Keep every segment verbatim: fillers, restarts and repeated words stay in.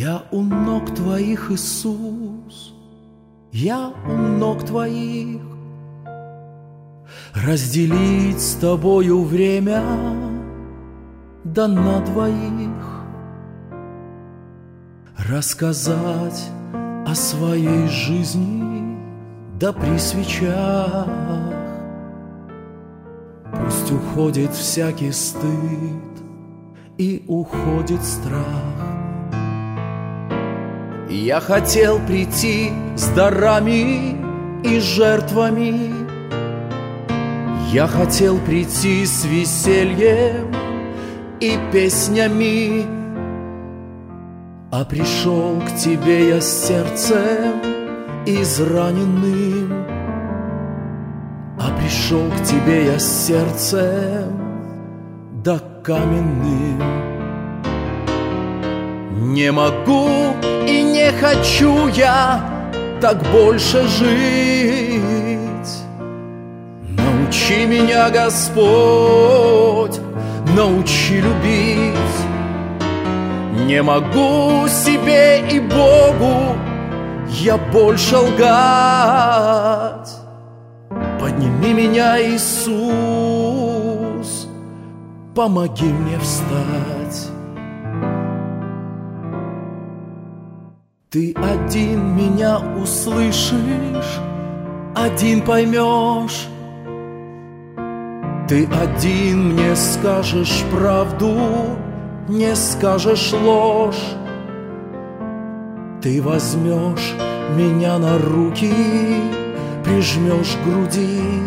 Я у ног Твоих, Иисус, я у ног Твоих. Разделить с Тобою время да на двоих, рассказать о своей жизни да при свечах. Пусть уходит всякий стыд и уходит страх. Я хотел прийти с дарами и жертвами, я хотел прийти с весельем и песнями, а пришел к Тебе я с сердцем израненным, а пришел к Тебе я с сердцем да каменным. Не могу и не хочу я так больше жить. Научи меня, Господь, научи любить. Не могу себе и Богу я больше лгать. Подними меня, Иисус, помоги мне встать. Ты один меня услышишь, один поймешь. Ты один мне скажешь правду, не скажешь ложь. Ты возьмешь меня на руки, прижмешь к груди.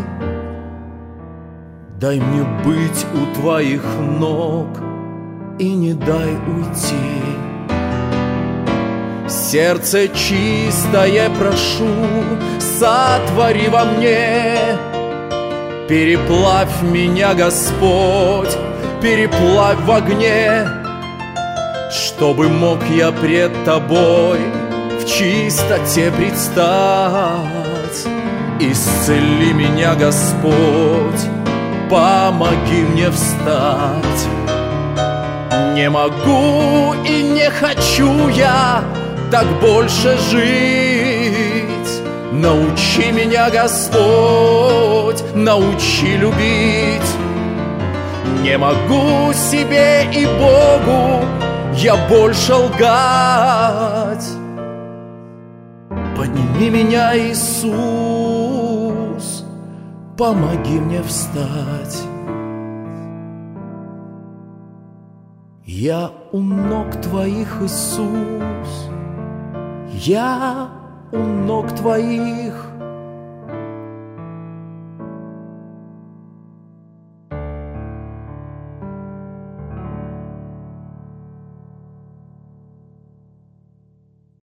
Дай мне быть у Твоих ног и не дай уйти. Сердце чистое прошу, сотвори во мне. Переплавь меня, Господь, переплавь в огне, чтобы мог я пред Тобой в чистоте предстать. Исцели меня, Господь, помоги мне встать. Не могу и не хочу я так больше жить. Научи меня, Господь, научи любить. Не могу себе и Богу я больше лгать. Подними меня, Иисус, помоги мне встать. Я у ног Твоих, Иисус, я у ног Твоих.